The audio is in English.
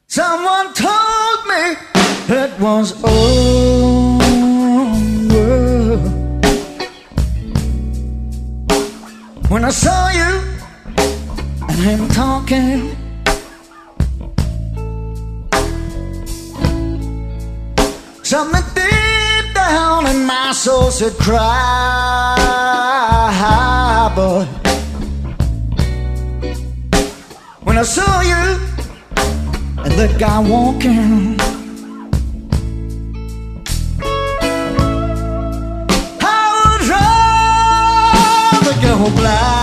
Someone told me it was over when I saw you and him talking. Something deep down in my soul said cry, but when I saw you and that guy walking, I would rather go blind.